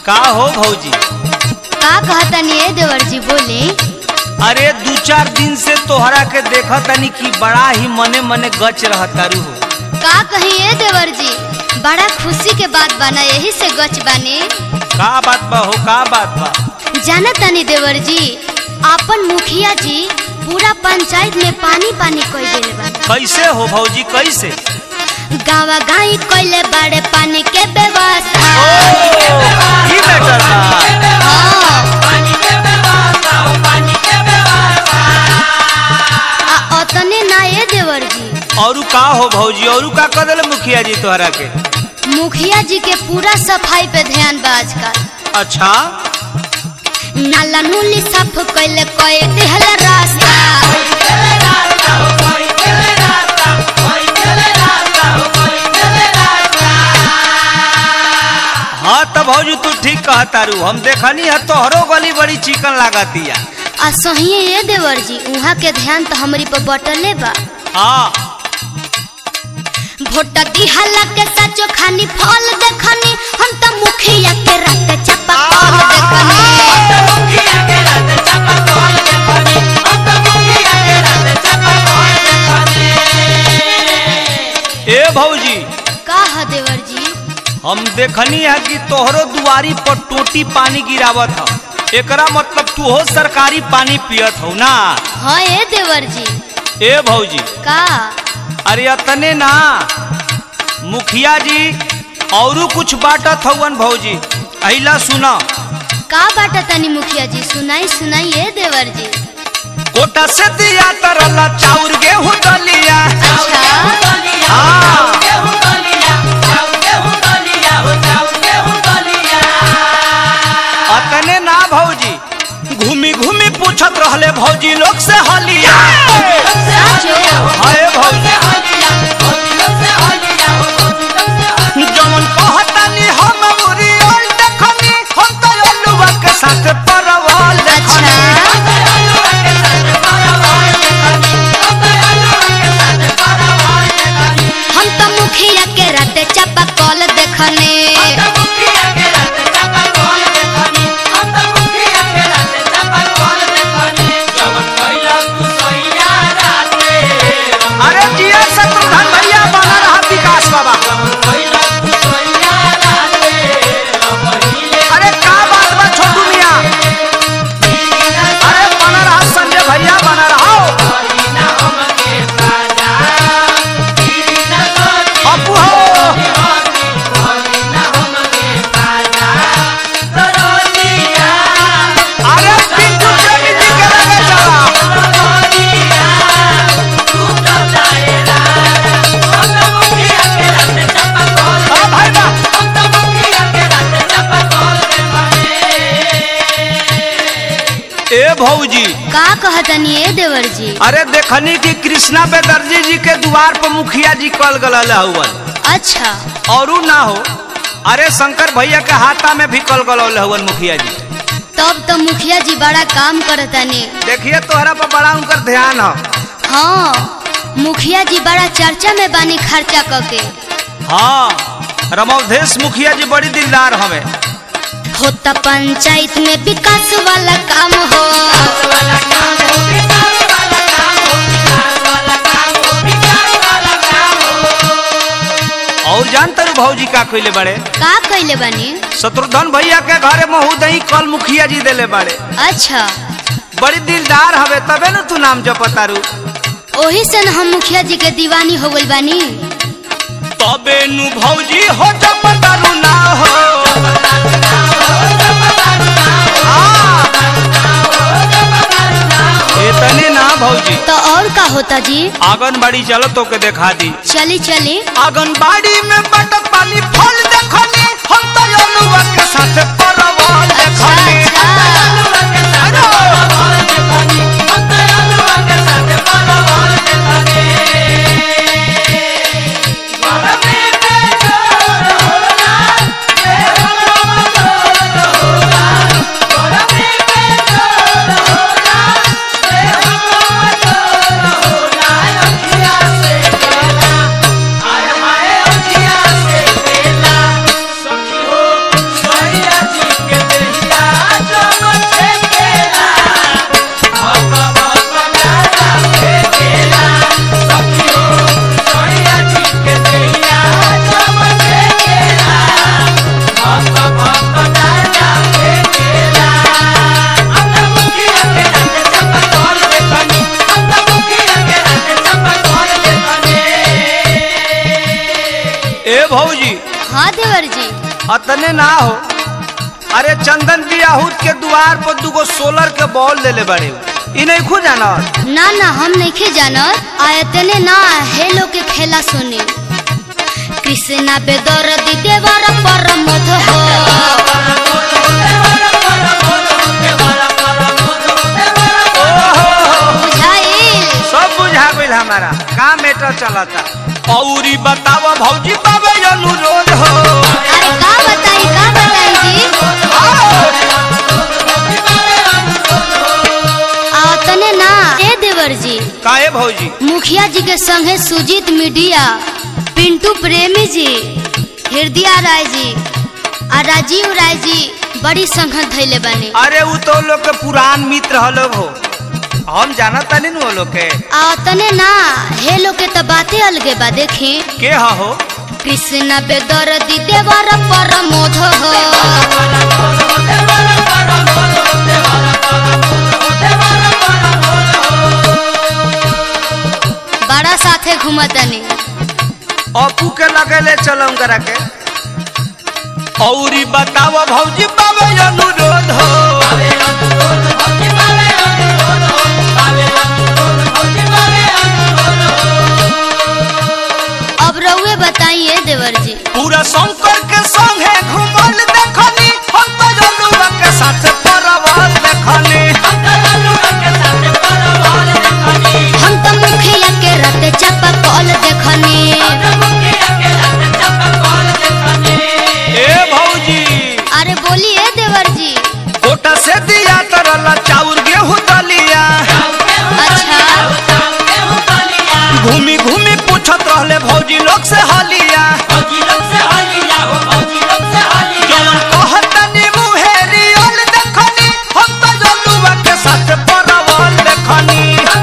का हो भौजी? का कहतनी ए देवर जी बोले? अरे 2-4 दिन से तोहरा के देखा तनी कि बड़ा ही मने मने गच रहतारू हो। का कही ए देवर जी, बड़ा खुशी के बात बना, यही से गच बानी। का बात बा हो, का बात बा? जाना तनी देवर जी, आपन मुखिया जी पूरा पंचायत में पानी पानी कोई देले बा। कैसे हो भौजी, कैसे? गावा गाई कोइले बड़े पानी के व्यवस्था। ई मैटर बा। अतने ना ए देवर जी। औरू का हो भौजी, औरू का कर देले मुखिया जी तोहरा के? मुखिया जी के पूरा सफाई पे ध्यान बा आजकल। अच्छा, नाला नूली साफ कोइले कोई दिहला रास्ता। हाँ तब भौजी तू ठीक कहतारू, हम देखनी है तोहरो गली बड़ी चिकन लागतिया। आ सहिए ये देवर जी, उहाँ के ध्यान तो हमरी पर बटले बा। हाँ भोटा दिहला के सचो खानी फल देखनी, हम तो मुखिया के रात चपा कॉल देखनी। ए भौजी, का है देवर जी? हम देखनी है कि तोहरो दुआरी पर टोटी पानी गिरावत हो, एकरा मतलब तू हो सरकारी पानी पियत हो ना? हाँ ए देवर जी। ए भौजी, का? अरे अतने ना, मुखिया जी औरू कुछ बाटत हवन भौजी, अहिला सुना। का बाटा तनी मुखिया जी, सुनाई सुनाई ए देवर जी। कोटा से दिया तरला चाउर गेहूं दलिया। अच्छा, हाँ अतने ना भौजी, घूमी घूमी पूछत रहले भौजी लोग से हलिया। साचो? हाय भौजी, जमन कहतानी हम उरी ओल देखनी, हम तो अलुआ के साथ परवल देखनी। हम तो मुखिया के रात चपा कॉल देखने। अरे जिया शत्रुघ्न भैया बना रहा विकास बाबा। अरे का बात बा छोटू मियां, अरे बना रहा संजय भैया, बना रहा अपू हो। अरे पिंटू चेटी जी के लगे चला। हाँ भाई बा। ए भौजी, का कहतनी ए देवर जी? अरे देखनी कि कृष्णा बेदर्जी जी के द्वार पर मुखिया जी कल गल हवन। अच्छा, औरू ना हो, अरे शंकर भैया के हाथा में भी कल गल हवन मुखिया जी। तब तो मुखिया जी बड़ा काम करतनी। देखिए तोहरा पर बड़ा उनकर ध्यान हो। हाँ, मुखिया जी बड़ा चर्चा में बानी खर्चा करके। हाँ, रमोधेश मुखिया जी बड़ी दिलदार हमें। होता पंचायत में विकास वाला काम हो। और जानते हो भौजी का कइले बड़े? का कइले बानी? शत्रुघ्न भैया के घरे महू दही कल मुखिया जी देले बड़े। अच्छा, बड़ी दिलदार हवे, तबे न तू नाम जपतारू। ओही से न हम मुखिया जी के दीवानी हो गइल बानी। तबे नु भौजी हो जपतारू ना हो। इतने ना भौजी, तो और का होता जी? आंगनबाड़ी चलो तो के देखा दी। चली चली। आंगनबाड़ी में बटत पानी फल देखनी, हम तो अलुआ के साथ परवल देखनी। अतने ना हो, अरे चंदन बियाहूत के द्वार पर दुगो सोलर के बॉल ले ले बड़े, इ नहीं खो जाना। ना ना हम नहीं जानत, आयतने ना हेलो के खेला सुनी। कृष्णा बेदर्दी देवर परमोध हो, बुझाइल सब बुझा गइल हमारा का मैटर चलता। औरी बतावा भौजी बाबे अनुरोध हो। अरे का बताई जी आतने ना ए देवर जी। काहे भौजी? मुखिया जी के संगे सुजीत मीडिया, पिंटू प्रेमी जी, हृदय राय जी और राजीव राय जी बड़ी संगत धैले बने। अरे वो तो लोग के पुरान मित्र हलो हो, हम जाना तनी न वो लोग के। तने ना हे लोग के तो बातें अलगे बा। देखी के हो कृष्णा बेदर्दी देवर परमोध हो, बड़ा साथे घूमतनी। अपू के लगे ले चलो करा के। औरी बतावा भौजी बाबे अनुरोध हो। अब रउए बताइए देवर जी। पूरा शंकर के संगे घुमल देखनी, हम तो जनुआ के साथ परवाल देखनी। हम तो मुखिया के रात चापा कॉल देखनी। ए भौजी अरे बोलिए देवर जी। कोटा से दिया तरला चाउर गेहूं दलिया। अच्छा घूमी घूमी पूछत रहले भौजी लोग से हलिया। जवन कहतनी मुहेरी ओल देखनी, हम तो जनुआ के साथ परवाल देखनी।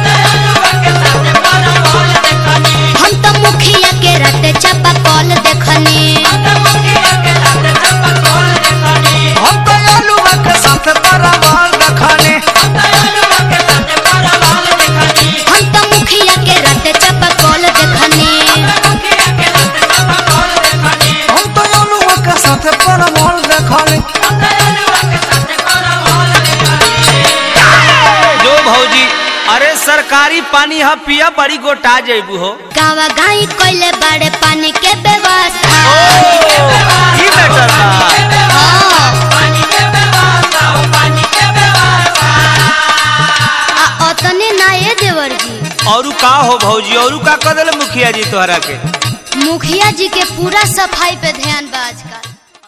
हम तो मुखिया के रात चापा कॉल देखनी। हम तो जनुआ के साथ परवाल देखनी। हम तो मुखिया के रात चापा कॉल देखनी। हम तो जनुआ के साथ परवाल देखनी। जो भौजी अरे सरकारी पानी ह पिया बड़ी गोटा जेबू हो। गावा गाई कोइले बड़े पानी के व्यवस्था। ई बेटर बा। अतने ना ये देवर जी। औरू का हो भौजी? औरू का कदल मुखिया जी तोहरा के? मुखिया जी के पूरा सफाई पे ध्यान बा आजकल।